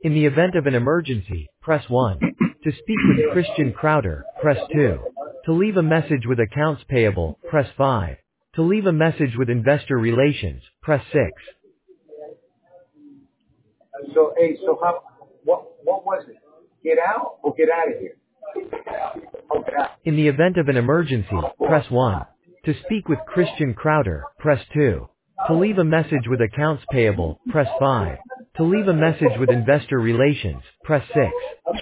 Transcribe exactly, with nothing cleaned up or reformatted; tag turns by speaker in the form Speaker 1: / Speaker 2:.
Speaker 1: In the event of an emergency, press one. To speak with Christian Crowder, press two. To leave a message with accounts payable, press five. To leave a message with investor relations, press six.
Speaker 2: So, hey, so how, what, what was it? Get out or get out of here? Oh, get out.
Speaker 1: In the event of an emergency, press one. To speak with Christian Crowder, press two. To leave a message with accounts payable, press five. To leave a message with investor relations, press six.